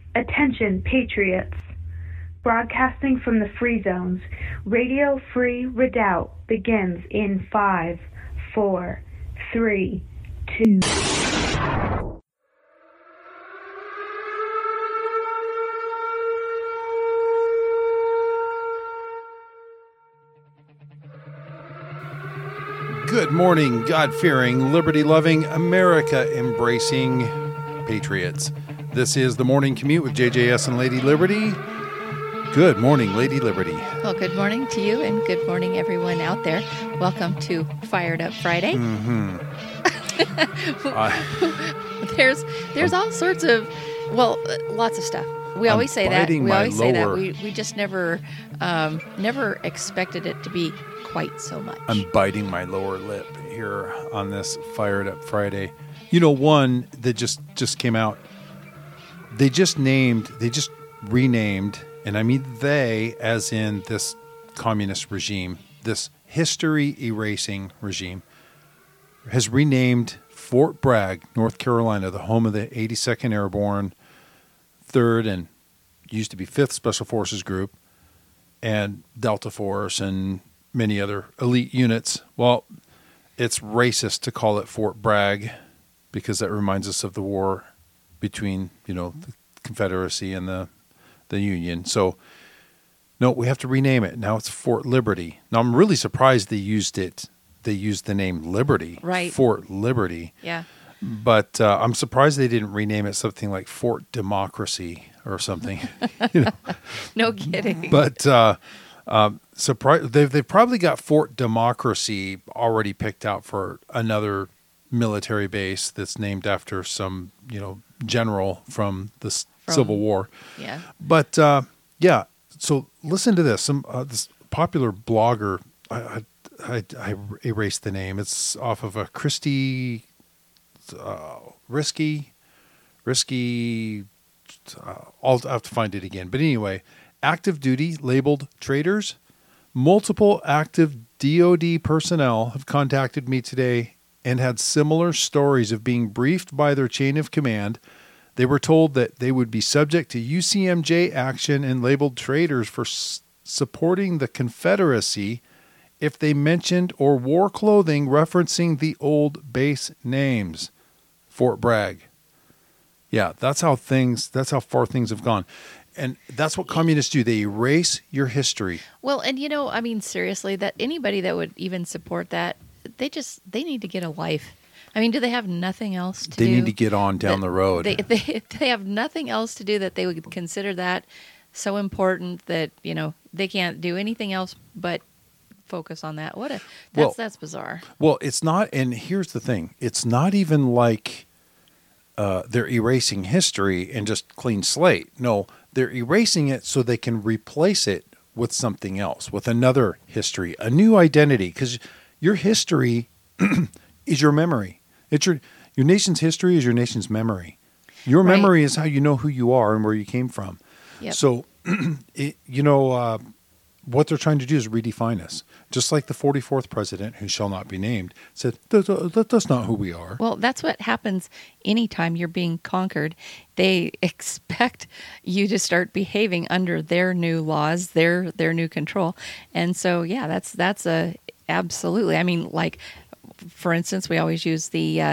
Attention, patriots! Broadcasting from the free zones, Radio Free Redoubt begins in 5, 4, 3, 2. Good morning, God-fearing, liberty-loving, America-embracing patriots. This is the Morning Commute with JJS and Lady Liberty. Good morning, Lady Liberty. Well, good morning to you, and good morning, everyone out there. Welcome to Fired Up Friday. There's all sorts of, lots of stuff. We always say that. We just never expected it to be quite so much. I'm biting my lower lip here on this Fired Up Friday. You know, one that just came out. They just renamed, and I mean they as in this communist regime, this history erasing regime, has renamed Fort Bragg, North Carolina, the home of the 82nd Airborne, 3rd and used to be 5th Special Forces Group, and Delta Force, and many other elite units. Well, it's racist to call it Fort Bragg because that reminds us of the war between, the Confederacy and the Union. So, no, we have to rename it. Now it's Fort Liberty. Now, I'm really surprised they used it. They used the name Liberty. Right. Fort Liberty. Yeah. But I'm surprised they didn't rename it something like Fort Democracy or something. No kidding. But they've probably got Fort Democracy already picked out for another military base that's named after some, general from the Civil War. Yeah. But so listen to this. This popular blogger, I erased the name. It's off of a Risky. I'll have to find it again. But anyway, active duty labeled traitors. Multiple active DoD personnel have contacted me today and had similar stories of being briefed by their chain of command. They were told that they would be subject to UCMJ action and labeled traitors for supporting the Confederacy if they mentioned or wore clothing referencing the old base names. Fort Bragg. Yeah, that's how far things have gone. And that's what communists do. They erase your history. Well, and seriously, that anybody that would even support that, they need to get a life. I mean, do they have nothing else to do? They need to get on down the road. They have nothing else to do that they would consider that so important that, they can't do anything else but focus on that. That's bizarre. Well, it's not, and here's the thing. It's not even like they're erasing history and just clean slate. No, they're erasing it so they can replace it with something else, with another history, a new identity, because your history is your memory. It's your nation's history is your nation's memory. Your memory is how you know who you are and where you came from. Yep. So, what they're trying to do is redefine us. Just like the 44th president, who shall not be named, said, that's not who we are. Well, that's what happens anytime you're being conquered. They expect you to start behaving under their new laws, their new control. And so, yeah, that's absolutely. I mean, like, for instance, we always use the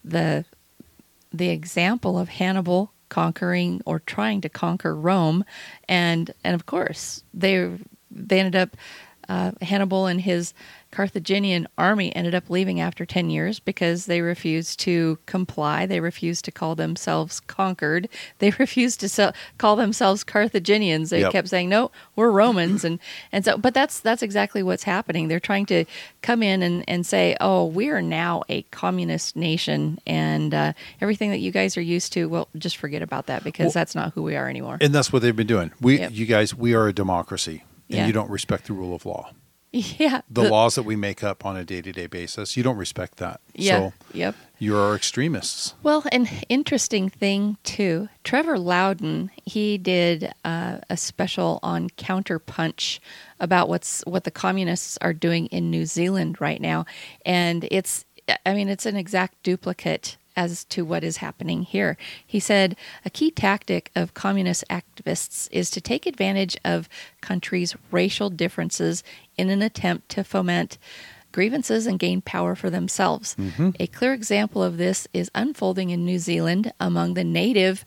example of Hannibal conquering or trying to conquer Rome, and of course they ended up Hannibal and his Carthaginian army ended up leaving after 10 years because they refused to comply. They refused to call themselves conquered. They refused to call themselves Carthaginians. They kept saying, no, we're Romans. And so, but that's exactly what's happening. They're trying to come in and say, oh, we are now a communist nation, and everything that you guys are used to, well, just forget about that because that's not who we are anymore. And that's what they've been doing. You guys, we are a democracy, and you don't respect the rule of law. Yeah. The laws that we make up on a day-to-day basis, you don't respect that. Yeah. So you are extremists. Well, an interesting thing, too, Trevor Loudon, he did a special on Counterpunch about what the communists are doing in New Zealand right now. And it's an exact duplicate as to what is happening here. He said, a key tactic of communist activists is to take advantage of countries' racial differences in an attempt to foment grievances and gain power for themselves. A clear example of this is unfolding in New Zealand among the native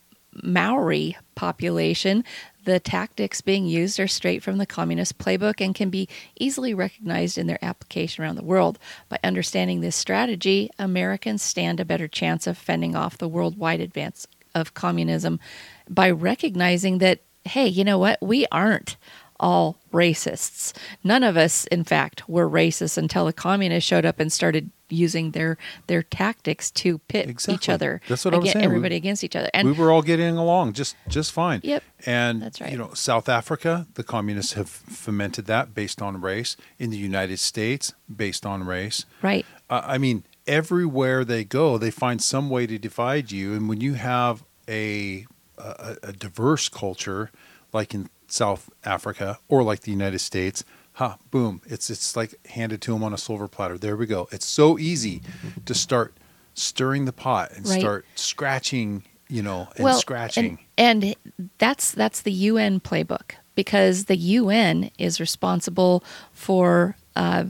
Maori population. The tactics being used are straight from the communist playbook and can be easily recognized in their application around the world. By understanding this strategy, Americans stand a better chance of fending off the worldwide advance of communism by recognizing that, hey, you know what? We aren't all racists. None of us, in fact, were racist until the communists showed up and started using their tactics to pit each other. That's what I was saying. Everybody against each other. And we were all getting along just fine. Yep. And that's right. South Africa, the communists have fomented that based on race. In the United States, based on race. Right. I mean, everywhere they go, they find some way to divide you. And when you have a diverse culture, like in South Africa or like the United States, boom, it's like handed to them on a silver platter. There we go. It's so easy to start stirring the pot and start scratching, scratching. And that's the UN playbook, because the UN is responsible for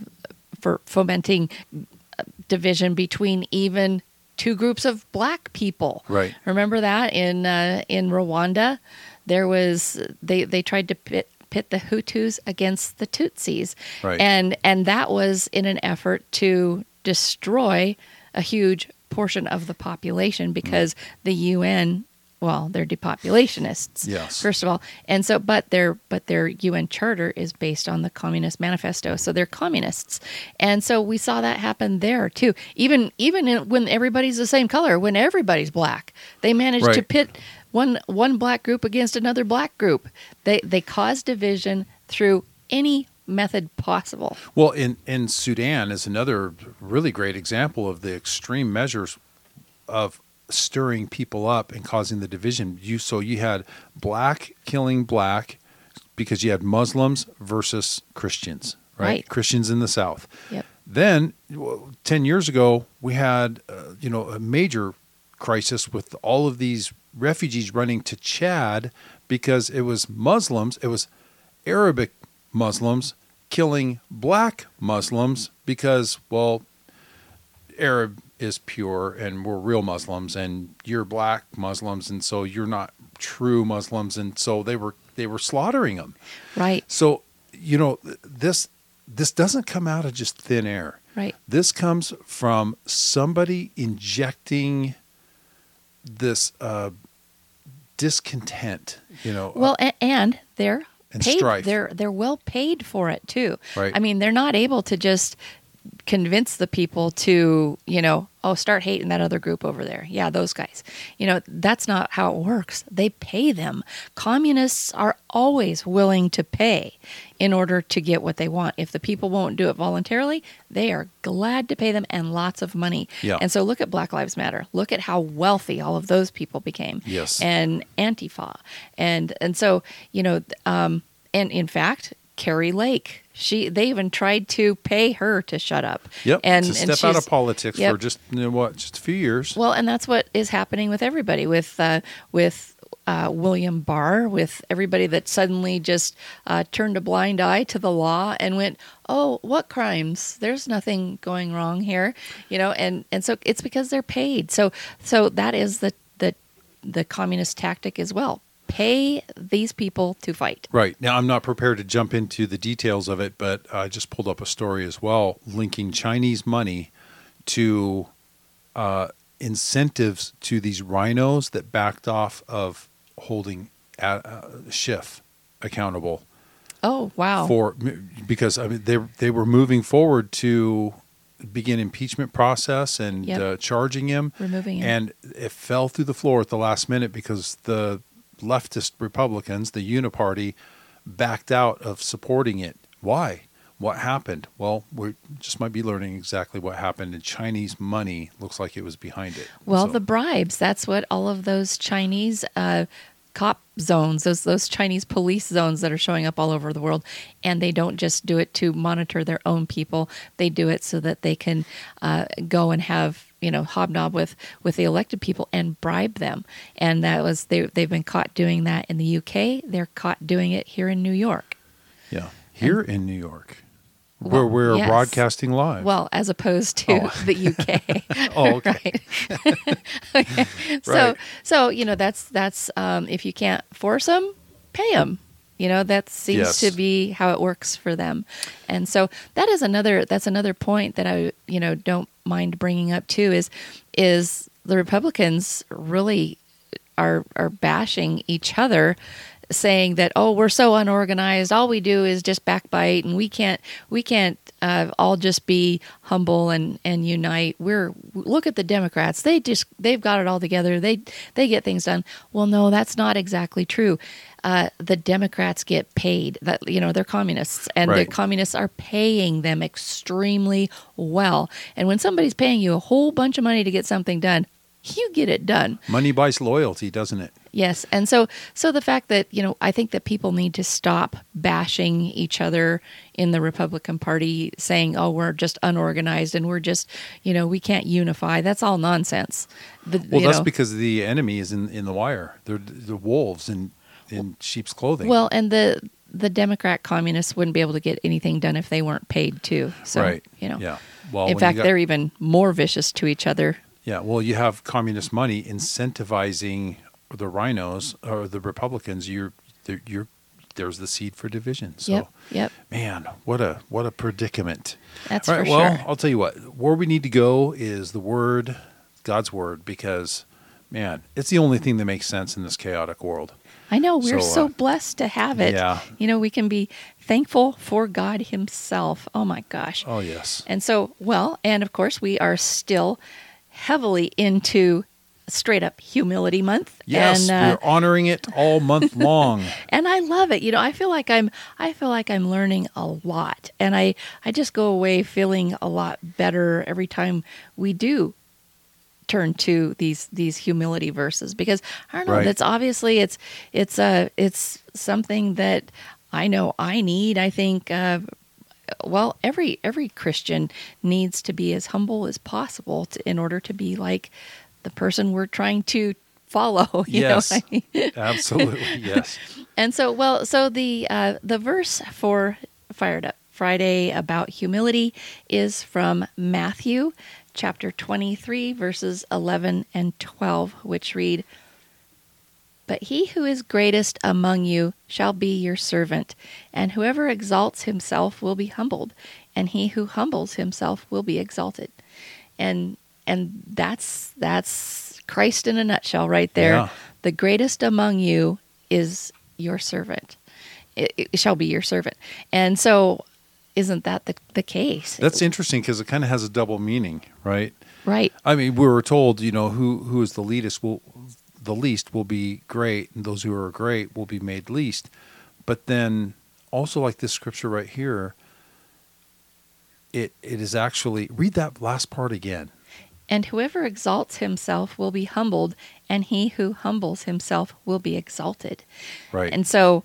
fomenting division between even two groups of black people. Right. Remember that in Rwanda? There was they tried to pit the Hutus against the Tutsis, right. and that was in an effort to destroy a huge portion of the population, because the UN, well, they're depopulationists, yes, first of all, and so but their UN charter is based on the Communist Manifesto, so they're communists, and so we saw that happen there too. Even when everybody's the same color, when everybody's black, they managed to pit one black group against another black group. They cause division through any method possible. Well, in Sudan is another really great example of the extreme measures of stirring people up and causing the division. You had black killing black because you had Muslims versus Christians, right? Christians in the South. Yep. Then 10 years ago, we had a major crisis with all of these refugees running to Chad because it was Muslims, it was Arabic Muslims killing black Muslims because, well, Arab is pure and we're real Muslims and you're black Muslims and so you're not true Muslims, and so they were slaughtering them. Right. So, this doesn't come out of just thin air. Right. This comes from somebody injecting this discontent, Well, and they're paid. Strife. They're well paid for it too. Right. I mean, they're not able to just convince the people to, start hating that other group over there. Yeah, those guys. That's not how it works. They pay them. Communists are always willing to pay in order to get what they want. If the people won't do it voluntarily, they are glad to pay them, and lots of money. Yeah. And so look at Black Lives Matter. Look at how wealthy all of those people became. Yes. And Antifa. And so, and in fact, Carrie Lake, they even tried to pay her to shut up. Yep. And to step out of politics for just a few years. Well, and that's what is happening with everybody, with William Barr, with everybody that suddenly just turned a blind eye to the law and went, oh, what crimes? There's nothing going wrong here, and so it's because they're paid. So that is the communist tactic as well. Pay these people to fight. Right. Now, I'm not prepared to jump into the details of it, but I just pulled up a story as well linking Chinese money to incentives to these rhinos that backed off of holding Schiff accountable. Oh, wow. Because they were moving forward to begin impeachment process and charging him. Removing him. And it fell through the floor at the last minute because the leftist Republicans, the Uniparty, backed out of supporting it. Why? What happened? Well, we just might be learning exactly what happened, and Chinese money looks like it was behind it. Well, the bribes, that's what all of those Chinese cop zones, those Chinese police zones that are showing up all over the world, and they don't just do it to monitor their own people. They do it so that they can go and have hobnob with the elected people and bribe them. And that was they've been caught doing that in the UK. They're caught doing it here in New York. Yeah, here in New York, Well, where we're yes. broadcasting live. Well, as opposed to the UK. Oh, okay. Right. Okay. Right. So that's if you can't force them, pay them. That seems Yes. to be how it works for them. And so that's another point that I don't mind bringing up too is the Republicans really are bashing each other, saying that, oh, we're so unorganized, all we do is just backbite, and we can't all just be humble and unite. Look at the Democrats, they've got it all together, they get things done. Well, no, that's not exactly true. The Democrats get paid. That they're communists, and Right. the communists are paying them extremely well. And when somebody's paying you a whole bunch of money to get something done, you get it done. Money buys loyalty, doesn't it? Yes, and so the fact that I think that people need to stop bashing each other in the Republican Party, saying, "Oh, we're just unorganized and we're just we can't unify." That's all nonsense. Well, that's because the enemy is in the wire. They're the wolves in sheep's clothing. Well, and the Democrat communists wouldn't be able to get anything done if they weren't paid too. So right. yeah. Well, In when fact, you got- they're even more vicious to each other. Yeah, well, you have communist money incentivizing the rhinos or the Republicans. There's the seed for division. So, Yep. man, what a predicament. That's All right, for well, sure. I'll tell you what. Where we need to go is the Word, God's Word, because, man, it's the only thing that makes sense in this chaotic world. I know, we're So, so blessed to have it. yeah. We can be thankful for God Himself. Oh my gosh. Oh, yes. And so, and of course, we are still heavily into straight up humility month. Yes, and, we're honoring it all month long. and I love it. I feel like I'm learning a lot, and I just go away feeling a lot better every time we do turn to these humility verses, because I don't know, Right. that's obviously it's something that I know I need. I think every Christian needs to be as humble as possible in order to be like the person we're trying to follow. You know Yes, what I mean? absolutely, yes. And so the verse for Fired Up Friday about humility is from Matthew chapter 23, verses 11 and 12, which read, "But he who is greatest among you shall be your servant, and whoever exalts himself will be humbled, and he who humbles himself will be exalted." And that's Christ in a nutshell right there. Yeah. The greatest among you is your servant. It shall be your servant. And so isn't that the case? That's interesting because it kind of has a double meaning, right? Right. I mean, we were told, who is the least will be great, and those who are great will be made least. But then also, like this scripture right here, it is actually, read that last part again. And whoever exalts himself will be humbled, and he who humbles himself will be exalted. Right. And so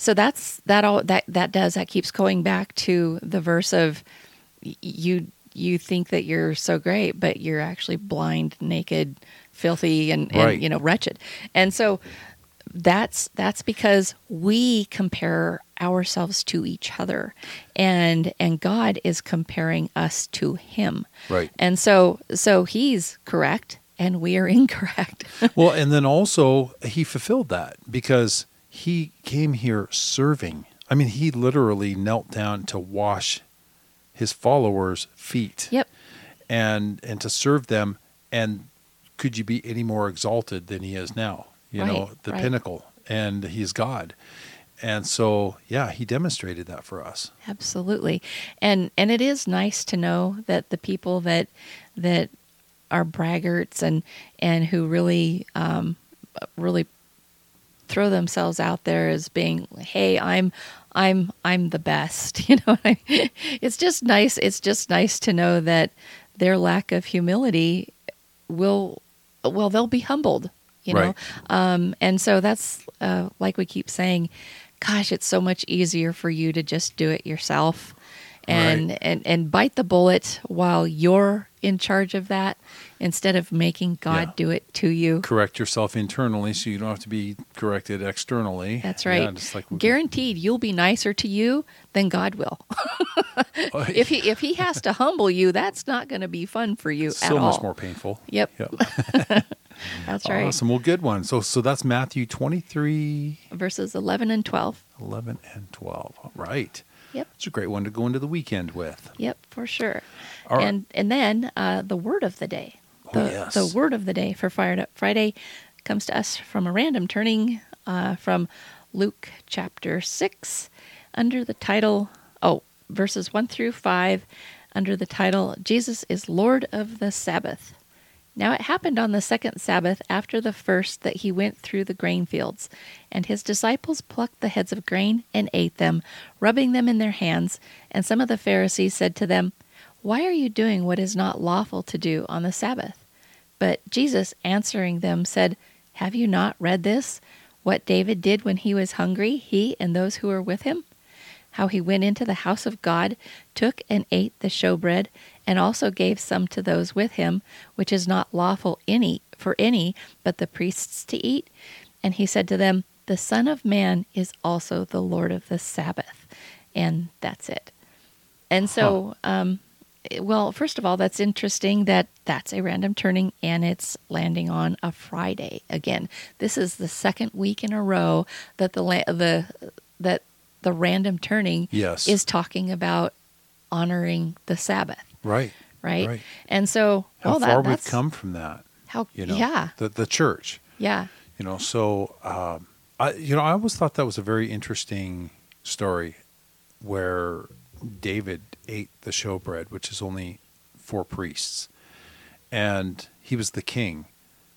that keeps going back to the verse of you think that you're so great, but you're actually blind, naked, filthy, and Right. wretched. And so that's because we compare ourselves to each other, and God is comparing us to Him. Right. And so He's correct and we are incorrect. Well, and then also he fulfilled that because he came here serving. I mean, he literally knelt down to wash his followers' feet. Yep. And to serve them. And could you be any more exalted than he is now? Right, The right. pinnacle, and he's God. And so, yeah, he demonstrated that for us. Absolutely. And it is nice to know that the people that are braggarts and who really throw themselves out there as being, hey, I'm the best. You know what I mean? It's just nice to know that their lack of humility they'll be humbled, Right. and so that's like we keep saying, gosh, it's so much easier for you to just do it yourself and Right. and bite the bullet while you're in charge of that instead of making God Yeah. do it to you. Correct yourself internally so you don't have to be corrected externally. That's right. Yeah, just like Guaranteed, you'll be nicer to you than God will. If he has to humble you, that's not going to be fun for you so at all. much more painful. Yep. Yep. That's right. Awesome. Well, good one. So that's Matthew 23, Verses 11 and 12. 11, and 12. All right. Yep. It's a great one to go into the weekend with. Yep, for sure. All right. And then the word of the day. Yes. The word of the day for Fired Up Friday comes to us from a random turning from Luke chapter 6 under the title, verses 1 through 5, under the title, Jesus is Lord of the Sabbath. Now it happened on the second Sabbath after the first that he went through the grain fields, and his disciples plucked the heads of grain and ate them, rubbing them in their hands. And some of the Pharisees said to them, "Why are you doing what is not lawful to do on the Sabbath?" But Jesus answering them said, "Have you not read this? What David did when he was hungry, he and those who were with him? How he went into the house of God, took and ate the showbread, and also gave some to those with him, which is not lawful for any but the priests to eat. And he said to them, the Son of Man is also the Lord of the Sabbath." And that's it. And so, well, first of all, that's interesting that that's a random turning and it's landing on a Friday again. This is the second week in a row that the random turning Yes. is talking about honoring the Sabbath. Right. Right. And so, How well, far we've that's come from that. how, You know, yeah, the church. yeah, So, I always thought that was a very interesting story where David ate the showbread, which is only 4 priests, and he was the king,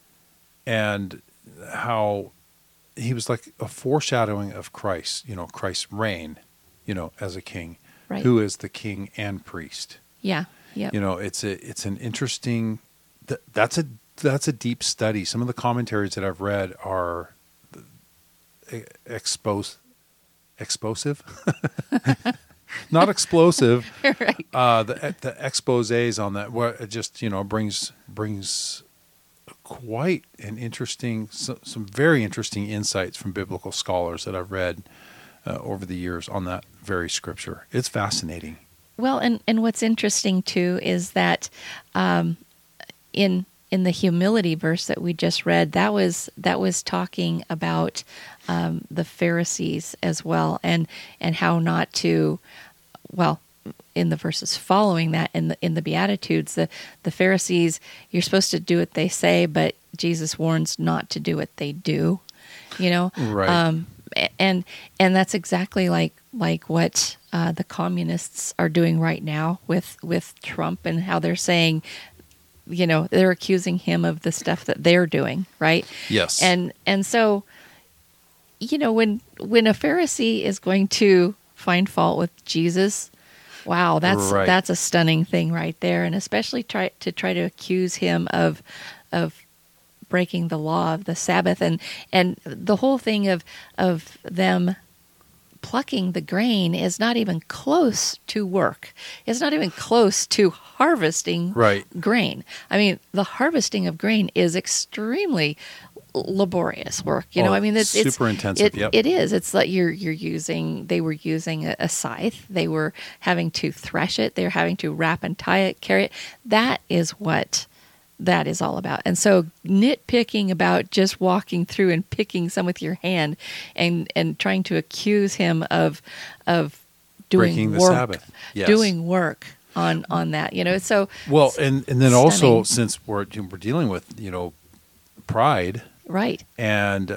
and how he was like a foreshadowing of Christ, Christ's reign, as a king, right. who is the king and priest. Yeah, yeah, It's an interesting, that's a deep study. Some of the commentaries that I've read are explosive, not explosive. right. The exposés on that, where it just brings quite an interesting, some very interesting insights from biblical scholars that I've read over the years on that very scripture. It's fascinating. Well, and what's interesting too is that in the humility verse that we just read, that was talking about the Pharisees as well, and how not to, well, in the verses following that, in the Beatitudes, the Pharisees, you're supposed to do what they say, but Jesus warns not to do what they do, Right. And that's exactly like what the communists are doing right now with Trump, and how they're saying, they're accusing him of the stuff that they're doing, right? Yes. And so, when a Pharisee is going to find fault with Jesus, wow, that's a stunning thing right there, and especially try to accuse him of breaking the law of the Sabbath, and the whole thing of them plucking the grain is not even close to work. It's not even close to harvesting grain. I mean, the harvesting of grain is extremely laborious work. It's super intensive. Yep. It is. It's like they were using a scythe. They were having to thresh it. They were having to wrap and tie it, carry it. That is what that is all about. And so nitpicking about just walking through and picking some with your hand and trying to accuse him of doing breaking the work, Sabbath. Yes. doing work on that, so well, and then also, stunning. since we're dealing with, pride, right. and,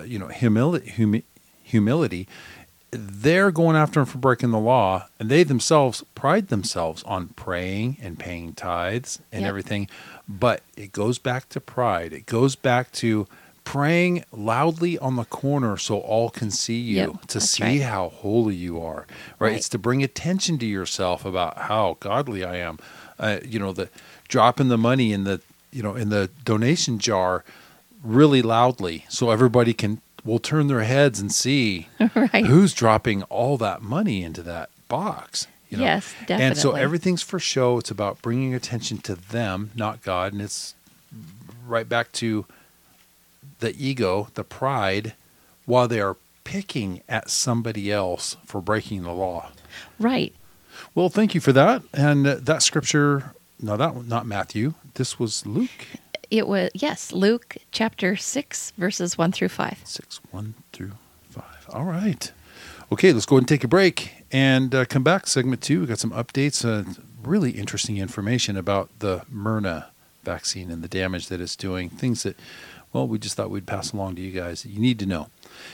humility, they're going after him for breaking the law, and they themselves pride themselves on praying and paying tithes and Yep. everything. But it goes back to pride. It goes back to praying loudly on the corner so all can see you, Yep, to that's see right. how holy you are. Right? It's to bring attention to yourself about how godly I am. The dropping the money in the donation jar really loudly so everybody will turn their heads and see Right. who's dropping all that money into that box. You know? Yes, definitely. And so everything's for show. It's about bringing attention to them, not God. And it's right back to the ego, the pride, while they are picking at somebody else for breaking the law. Right. Well, thank you for that. And that scripture, no, that not Matthew. This was Luke. It was, yes, Luke chapter 6, verses 1 through 5. 6, 1 through 5. All right. Okay, let's go ahead and take a break and come back. Segment 2, we've got some updates, really interesting information about the Myrna vaccine and the damage that it's doing. Things that, well, we just thought we'd pass along to you guys that you need to know.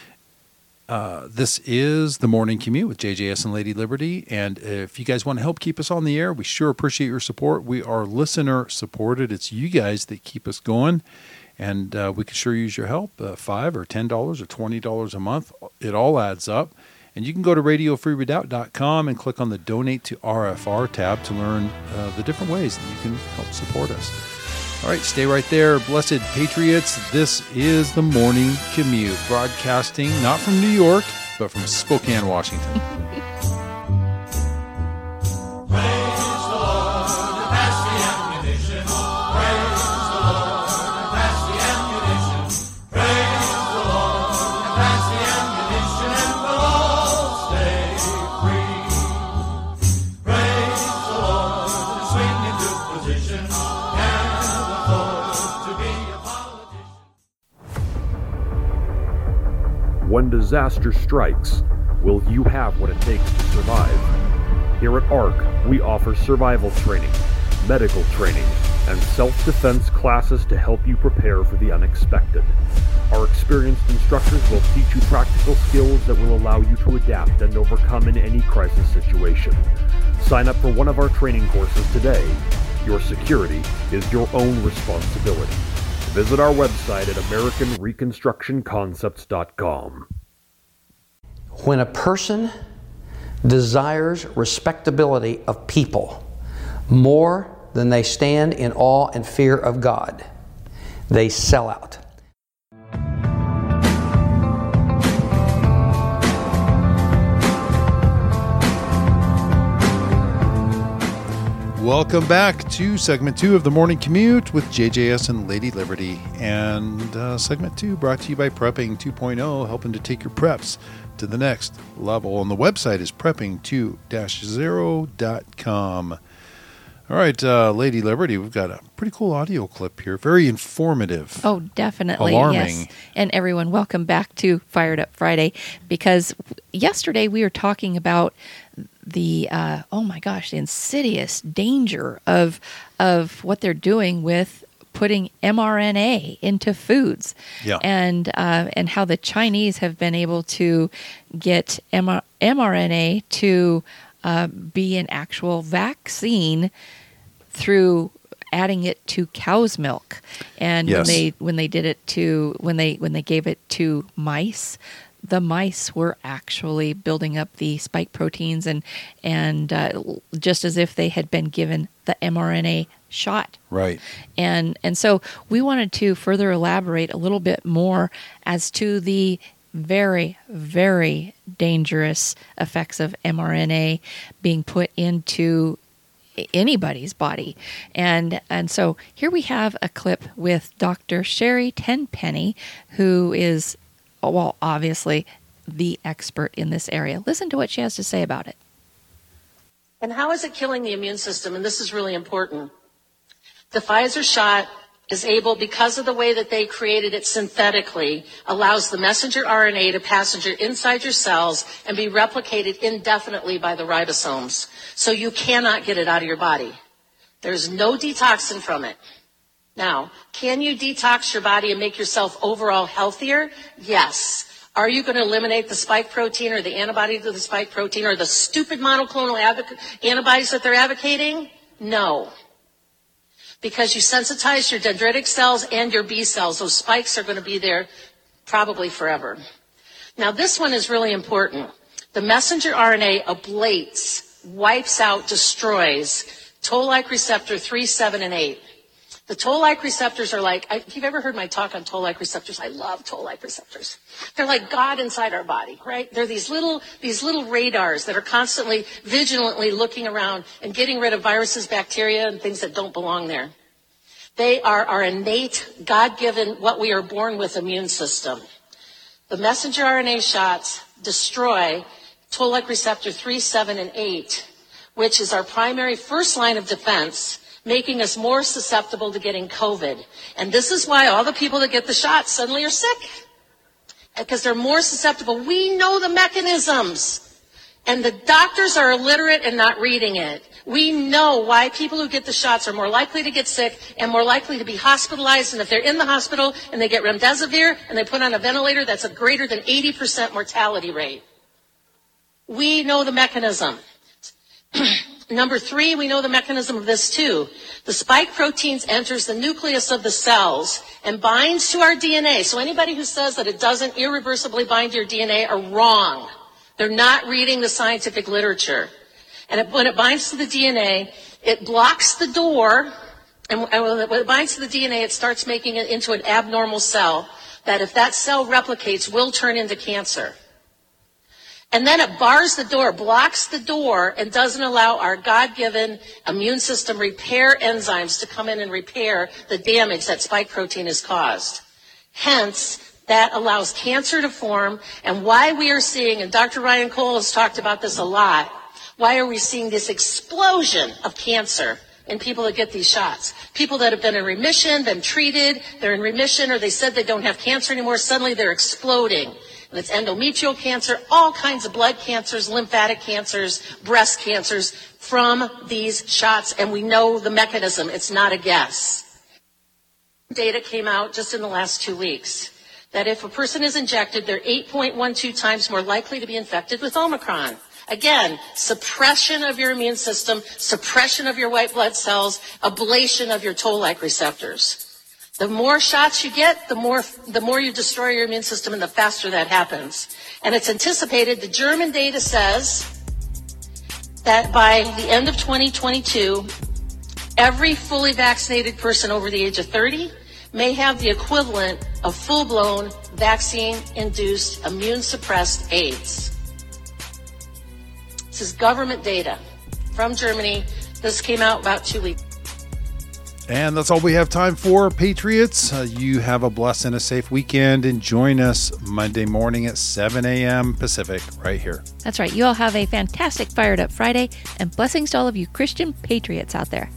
This is The Morning Commute with JJS and Lady Liberty. And if you guys want to help keep us on the air, we sure appreciate your support. We are listener supported. It's you guys that keep us going. And we could sure use your help. $5 or $10 or $20 a month. It all adds up. And you can go to radiofreeredoubt.com and click on the Donate to RFR tab to learn the different ways that you can help support us. All right, stay right there. Blessed Patriots, this is The Morning Commute, broadcasting not from New York, but from Spokane, Washington. When disaster strikes, will you have what it takes to survive? Here at ARC, we offer survival training, medical training, and self-defense classes to help you prepare for the unexpected. Our experienced instructors will teach you practical skills that will allow you to adapt and overcome in any crisis situation. Sign up for one of our training courses today. Your security is your own responsibility. Visit our website at AmericanReconstructionConcepts.com. When a person desires respectability of people more than they stand in awe and fear of God, they sell out. Welcome back to segment 2 of The Morning Commute with JJS and Lady Liberty. And segment 2 brought to you by Prepping 2.0, helping to take your preps to the next level. And the website is prepping2-0.com. All right, Lady Liberty, we've got a pretty cool audio clip here. Very informative. Oh, definitely. Alarming. Yes. And everyone, welcome back to Fired Up Friday, because yesterday we were talking about the the insidious danger of what they're doing with putting mRNA into foods, and how the Chinese have been able to get mRNA to be an actual vaccine through adding it to cow's milk. And yes. when they gave it to mice, the mice were actually building up the spike proteins and just as if they had been given the mRNA shot. Right. And so we wanted to further elaborate a little bit more as to the very, very dangerous effects of mRNA being put into anybody's body. And so here we have a clip with Dr. Sherry Tenpenny, who is, well, obviously the expert in this area. Listen to what she has to say about it. And how is it killing the immune system? And this is really important. The Pfizer shot is able, because of the way that they created it synthetically, allows the messenger RNA to passenger inside your cells and be replicated indefinitely by the ribosomes. So you cannot get it out of your body. There's no detoxin from it. Now, can you detox your body and make yourself overall healthier? Yes. Are you going to eliminate the spike protein or the antibody to the spike protein or the stupid monoclonal antibodies that they're advocating? No. Because you sensitize your dendritic cells and your B cells. Those spikes are going to be there probably forever. Now, this one is really important. The messenger RNA ablates, wipes out, destroys toll-like receptor 3, 7, and 8. The toll-like receptors are like, if you've ever heard my talk on toll-like receptors, I love toll-like receptors. They're like God inside our body, right? They're these little radars that are constantly, vigilantly looking around and getting rid of viruses, bacteria, and things that don't belong there. They are our innate, God-given, what we are born with immune system. The messenger RNA shots destroy toll-like receptor 3, 7, and 8, which is our primary first line of defense, making us more susceptible to getting COVID. And this is why all the people that get the shots suddenly are sick, because they're more susceptible. We know the mechanisms, and the doctors are illiterate and not reading it. We know why people who get the shots are more likely to get sick and more likely to be hospitalized. And if they're in the hospital and they get remdesivir and they put on a ventilator, that's a greater than 80% mortality rate. We know the mechanism. Number 3, we know the mechanism of this too. The spike proteins enters the nucleus of the cells and binds to our DNA. So anybody who says that it doesn't irreversibly bind to your DNA are wrong. They're not reading the scientific literature. And when it binds to the DNA, it blocks the door. And when it binds to the DNA, it starts making it into an abnormal cell that, if that cell replicates, will turn into cancer. And then it bars the door, blocks the door, and doesn't allow our God-given immune system repair enzymes to come in and repair the damage that spike protein has caused. Hence, that allows cancer to form, and why we are seeing, and Dr. Ryan Cole has talked about this a lot, why are we seeing this explosion of cancer in people that get these shots? People that have been in remission, been treated, they're in remission, or they said they don't have cancer anymore, suddenly they're exploding. And it's endometrial cancer, all kinds of blood cancers, lymphatic cancers, breast cancers from these shots, and we know the mechanism. It's not a guess. Data came out just in the last 2 weeks that if a person is injected, they're 8.12 times more likely to be infected with Omicron. Again, suppression of your immune system, suppression of your white blood cells, ablation of your toll-like receptors. The more shots you get, the more you destroy your immune system, and the faster that happens. And it's anticipated, the German data says that by the end of 2022, every fully vaccinated person over the age of 30 may have the equivalent of full-blown vaccine-induced immune-suppressed AIDS. This is government data from Germany. This came out about 2 weeks. And that's all we have time for, Patriots. You have a blessed and a safe weekend, and join us Monday morning at 7 a.m. Pacific right here. That's right. You all have a fantastic Fired Up Friday, and blessings to all of you Christian patriots out there.